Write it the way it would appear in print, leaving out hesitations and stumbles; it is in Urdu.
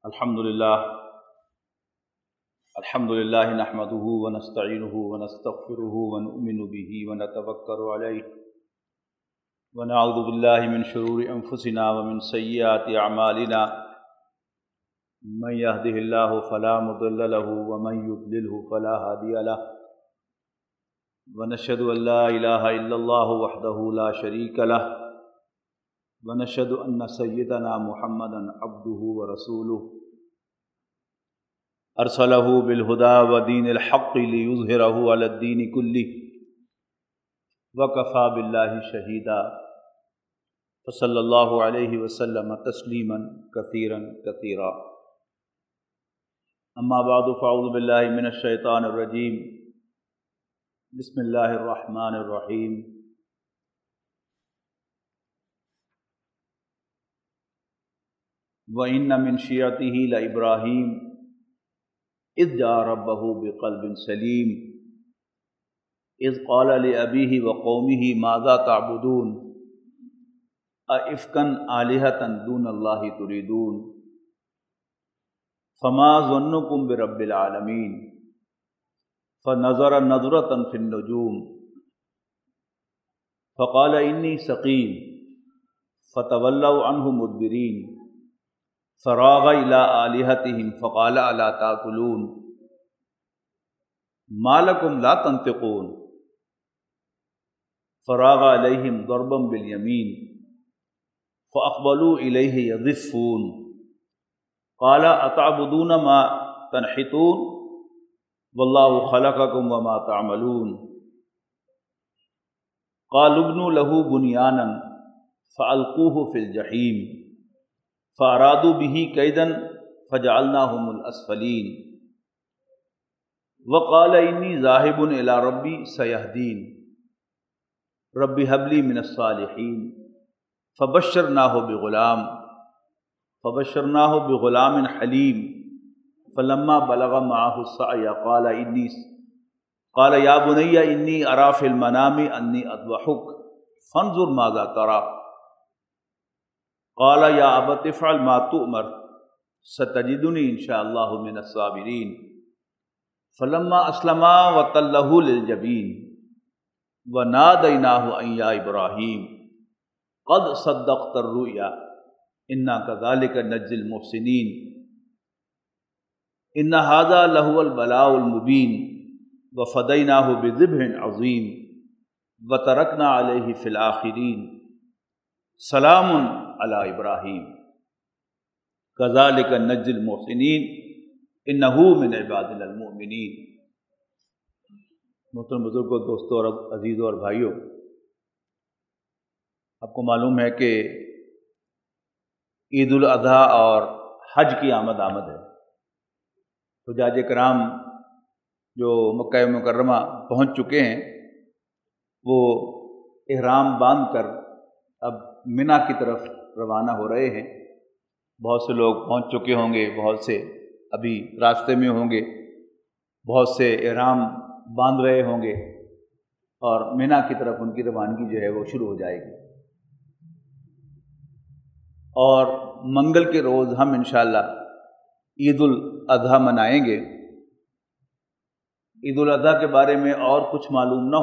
الحمد للہ نحمده ونستعینه ونستغفره ونؤمن به ونتوکل علیہ ونعوذ باللہ من شرور انفسنا ومن سیئات اعمالنا من يهده اللہ فلا مضل له ومن يضلله فلا هادی له ونشهد ان لا الہ الا اللہ وحدہ لا شریک له ونشهد ان سیدنا محمدا عبدہ ورسولہ ارسلہ بالہدی ودین الحق لیظہرہ علی الدین کلہ وکفی باللہ شہیدا صلی اللہ علیہ وسلم تسلیما کثیرا کثیرا اما بعد فاعوذ باللہ من الشیطان الرجیم بسم اللہ الرحمن الرحیم وَإِنَّ مِن شِيَعَتِهِ لَإِبْرَاهِيمَ اذ جاء ربه بقلب سلیم اذ قال لأبیہ وقومہ ماذا تعبدون ائفکا آلہۃ دون اللہ تریدون فما ظنکم برب العالمین فنظر نظرۃ فی النجوم فقال انی سقیم فتولوا عنہ مدبرین فراغ الی آلہتہم فقال الا تاکلون ما لکم لا تنطقون فراغ علیہم ضربا بالیمین فاقبلوا الیہ یزفون قال اتعبدون ما تنحتون واللہ خلقکم وما تعملون قالوا ابنوا له بنیانا فالقوہ فی الجحیم فارادوا به کیدا فجعلناهم الاسفلین وقال انی ذاہب الی ربی سیہدین رب ھب لی من الصالحین فبشرناہ بغلام حلیم فلما بلغ معه السعی قال یا بنی انی اری فی المنام انی اذبحک فانظر ماذا تری قال یا ابت افعل ما تؤمر ستجدنی ان شاء اللہ من الصابرین فلما اسلما وتلہ للجبین ونادیناہ ان یا ابراہیم قد صدقت الرؤیا انا کذلک نجزی المحسنین ان ھذا لہو البلاء المبین وفدیناہ بذبح عظیم وترکنا علیہ فی الآخرین سلام علی ابراہیم کذالک نجزی المحسنین انہ من عبادنا المؤمنین۔ محترم بزرگوں، دوستوں اور عزیزوں اور بھائیوں، آپ کو معلوم ہے کہ عید الاضحیٰ اور حج کی آمد ہے۔ حجاج کرام جو مکہ مکرمہ پہنچ چکے ہیں وہ احرام باندھ کر اب منی کی طرف روانہ ہو رہے ہیں۔ بہت سے لوگ پہنچ چکے ہوں گے، بہت سے ابھی راستے میں ہوں گے، بہت سے احرام باندھ رہے ہوں گے، اور منی کی طرف ان کی روانگی جو ہے وہ شروع ہو جائے گی۔ اور منگل کے روز ہم انشاءاللہ عید الاضحیٰ منائیں گے۔ عید الاضحیٰ کے بارے میں اور کچھ معلوم نہ